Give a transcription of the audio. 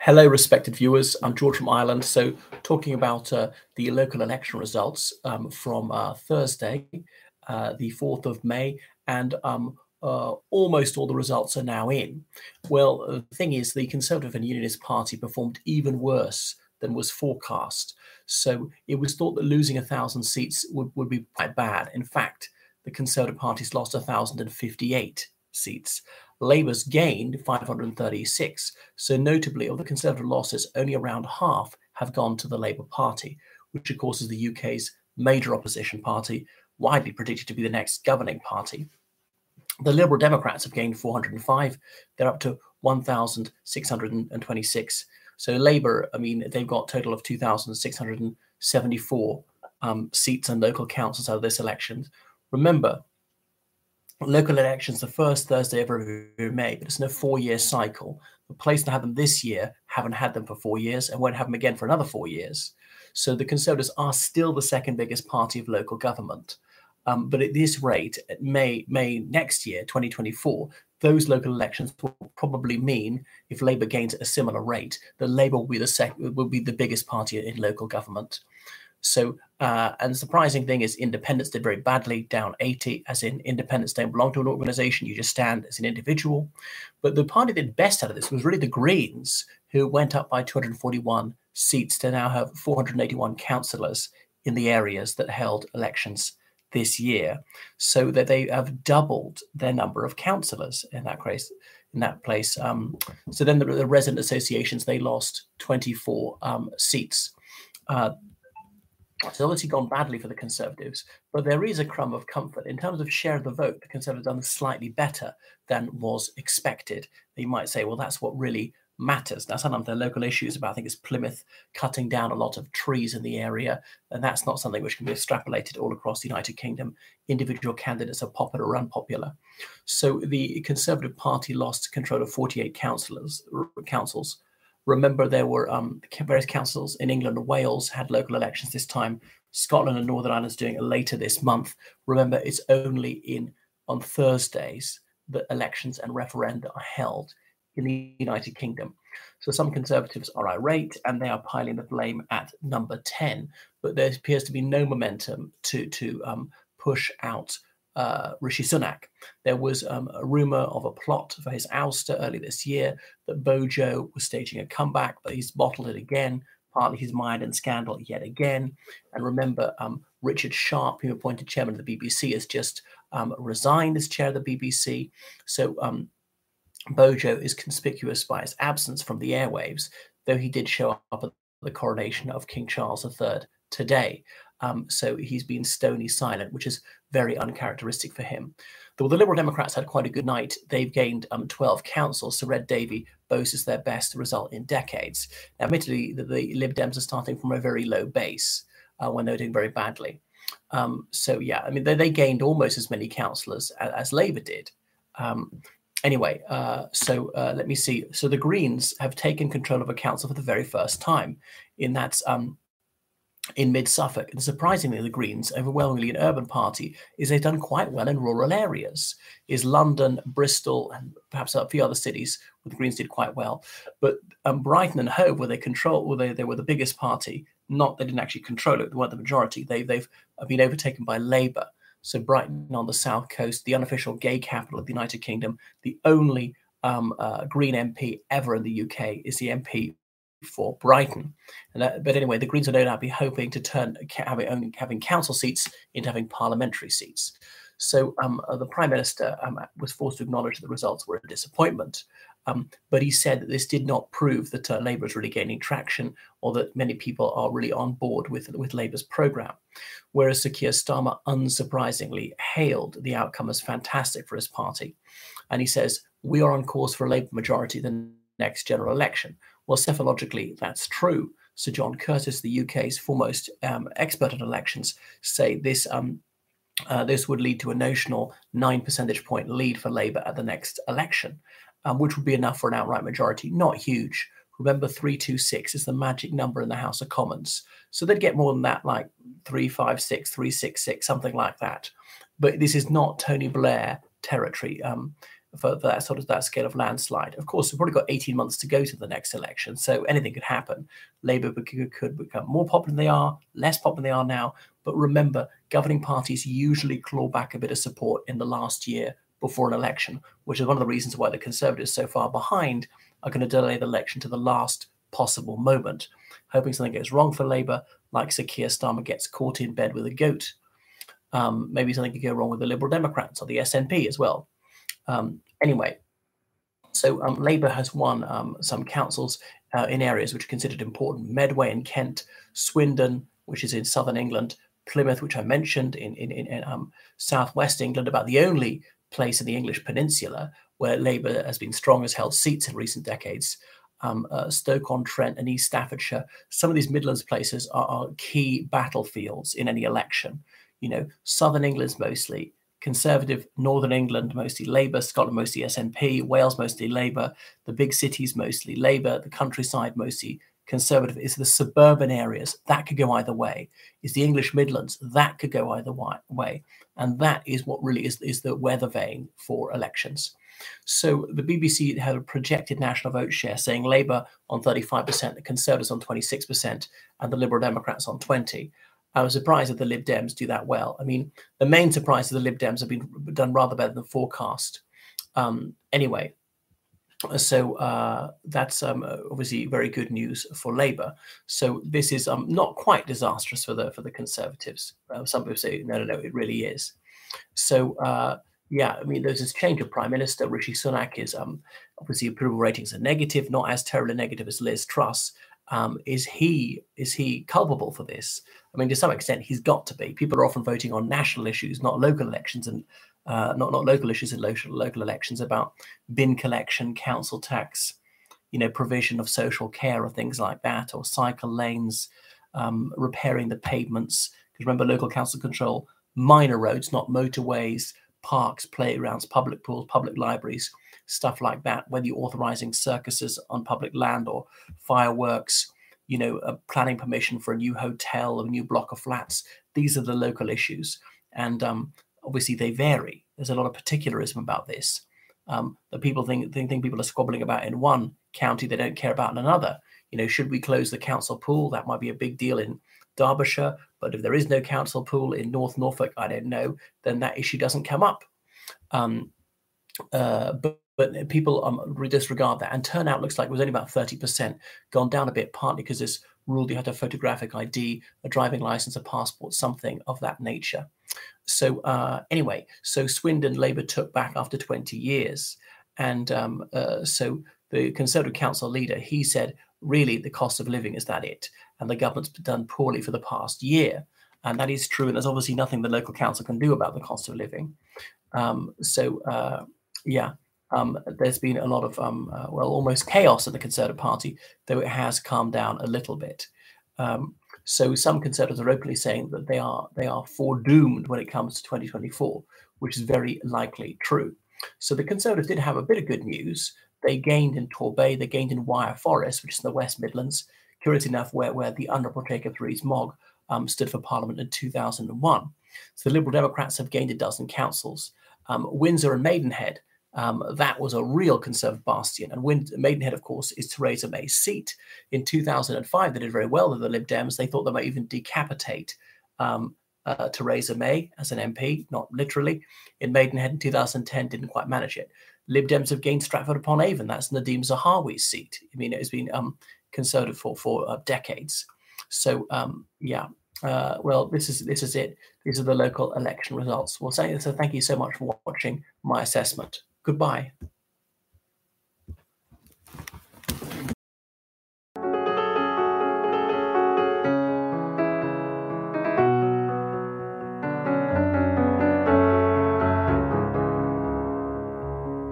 Hello, respected viewers. I'm George from Ireland. So, talking about the local election results from Thursday, the 4th of May, and almost all the results are now in. Well, the thing is, the Conservative and Unionist Party performed even worse than was forecast. So, it was thought that losing 1,000 seats would be quite bad. In fact, the Conservative parties lost 1,058 seats. Labour's gained 536. So notably, of the Conservative losses, only around half have gone to the Labour Party, which of course is the UK's major opposition party, widely predicted to be the next governing party. The Liberal Democrats have gained 405. They're up to 1,626. So Labour, they've got a total of 2,674 seats and local councils out of this election. Remember, local elections, the first Thursday of every May, but it's in a 4-year cycle. The place to have them this year haven't had them for 4 years and won't have them again for another 4 years. So the Conservatives are still the second biggest party of local government. But at this rate, at May next year, 2024, those local elections will probably mean, if Labour gains at a similar rate, that Labour will be the biggest party in local government. So, and the surprising thing is independents did very badly, down 80, as in independents don't belong to an organisation, you just stand as an individual. But the party that did best out of this was really the Greens, who went up by 241 seats to now have 481 councillors in the areas that held elections this year, so that they have doubled their number of councillors in that place. So then the resident associations, they lost 24 seats. It's obviously gone badly for the Conservatives, but there is a crumb of comfort. In terms of share of the vote, the Conservatives have done slightly better than was expected. You might say, well, that's what really matters. Now, sometimes there are local issues about, I think it's Plymouth cutting down a lot of trees in the area, and that's not something which can be extrapolated all across the United Kingdom. Individual candidates are popular or unpopular. So the Conservative Party lost control of 48 councils. Remember, there were various councils in England and Wales had local elections this time. Scotland and Northern Ireland is doing it later this month. Remember, it's only on Thursdays that elections and referenda are held in the United Kingdom. So some Conservatives are irate and they are piling the blame at number 10. But there appears to be no momentum to push out Rishi Sunak. There was a rumour of a plot for his ouster early this year, that Bojo was staging a comeback, but he's bottled it again, partly his Myerden scandal yet again. And remember, Richard Sharp, who appointed chairman of the BBC, has just resigned as chair of the BBC. So Bojo is conspicuous by his absence from the airwaves, though he did show up at the coronation of King Charles III today. So he's been stony silent, which is very uncharacteristic for him. Though the Liberal Democrats had quite a good night. They've gained 12 councils. So Red Davey boasts their best result in decades. Now, admittedly, the Lib Dems are starting from a very low base when they're doing very badly. So yeah, they gained almost as many councillors as Labour did. Anyway, let me see. So the Greens have taken control of a council for the very first time. In mid-Suffolk. And surprisingly, the Greens, overwhelmingly an urban party, is they've done quite well in rural areas. Is London, Bristol, and perhaps a few other cities where the Greens did quite well. But Brighton and Hove, where they were the biggest party, they didn't actually control it, they weren't the majority. They've been overtaken by Labour. So Brighton on the south coast, the unofficial gay capital of the United Kingdom, the only Green MP ever in the UK is the MP for Brighton. But anyway, the Greens are no doubt be hoping to turn having council seats into having parliamentary seats. So the Prime Minister was forced to acknowledge that the results were a disappointment. But he said that this did not prove that Labour is really gaining traction, or that many people are really on board with Labour's programme. Whereas Sir Keir Starmer, unsurprisingly, hailed the outcome as fantastic for his party. And he says, we are on course for a Labour majority the next general election. Well, cephalogically, that's true. Sir John Curtis, the UK's foremost expert on elections, say this would lead to a notional 9 percentage point lead for Labour at the next election, which would be enough for an outright majority. Not huge. Remember, 326 is the magic number in the House of Commons. So they'd get more than that, like 356, 366, something like that. But this is not Tony Blair territory. for that that scale of landslide. Of course, we've probably got 18 months to go to the next election, so anything could happen. Labour could become more popular than they are, less popular than they are now. But remember, governing parties usually claw back a bit of support in the last year before an election, which is one of the reasons why the Conservatives so far behind are going to delay the election to the last possible moment, hoping something goes wrong for Labour, like Sir Keir Starmer gets caught in bed with a goat. Maybe something could go wrong with the Liberal Democrats or the SNP as well. Anyway, so Labour has won some councils in areas which are considered important: Medway in Kent, Swindon, which is in southern England, Plymouth, which I mentioned in southwest England, about the only place in the English peninsula where Labour has been strong, has held seats in recent decades. Stoke-on-Trent and East Staffordshire. Some of these Midlands places are key battlefields in any election. You know, southern England's mostly Conservative, Northern England mostly Labour, Scotland mostly SNP, Wales mostly Labour, the big cities mostly Labour, the countryside mostly Conservative. It's the suburban areas that could go either way. It's the English Midlands that could go either way, and that is what really is the weather vane for elections. So the BBC had a projected national vote share saying Labour on 35%, the Conservatives on 26%, and the Liberal Democrats on 20%. I was surprised that the Lib Dems do that well. I mean, the main surprise is the Lib Dems have been done rather better than forecast. Anyway, so that's obviously very good news for Labour. So this is not quite disastrous for the Conservatives. Some people say no, it really is. So yeah, I mean, there's this change of Prime Minister. Rishi Sunak is obviously approval ratings are negative, not as terribly negative as Liz Truss. Is he culpable for this? I mean, to some extent, he's got to be. People are often voting on national issues, not local elections, and not local issues in local elections about bin collection, council tax, you know, provision of social care or things like that, or cycle lanes, repairing the pavements. Because remember, local council control minor roads, not motorways, parks, playgrounds, public pools, public libraries, stuff like that, whether you're authorizing circuses on public land or fireworks, you know, planning permission for a new hotel, a new block of flats. These are the local issues. And obviously they vary. There's a lot of particularism about this. That people think people are squabbling about in one county, they don't care about in another. You know, should we close the council pool? That might be a big deal in Derbyshire, but if there is no council pool in North Norfolk, I don't know, then that issue doesn't come up. But people disregard that, and turnout looks like it was only about 30%, gone down a bit, partly because this rule you had a photographic ID, a driving license, a passport, something of that nature. So anyway, so Swindon Labour took back after 20 years, and so the Conservative council leader, he said, really, the cost of living, is that it? And the government's done poorly for the past year. And that is true. And there's obviously nothing the local council can do about the cost of living. Yeah, there's been a lot of, well, almost chaos in the Conservative Party, though it has calmed down a little bit. So some Conservatives are openly saying that they are foredoomed when it comes to 2024, which is very likely true. So the Conservatives did have a bit of good news. They gained in Torbay, they gained in Wyre Forest, which is in the West Midlands, curious enough, where the Honourable Jacob Rees-Mogg stood for Parliament in 2001. So the Liberal Democrats have gained a dozen councils. Windsor and Maidenhead, that was a real Conservative bastion. And Maidenhead, of course, is Theresa May's seat. In 2005, they did very well with the Lib Dems. They thought they might even decapitate Theresa May as an MP, not literally. In Maidenhead in 2010, didn't quite manage it. Lib Dems have gained Stratford-upon-Avon. That's Nadeem Zahawi's seat. I mean, it has been Conservative for decades. So, yeah. Well, this is it. These are the local election results. Well, so thank you so much for watching my assessment. Goodbye.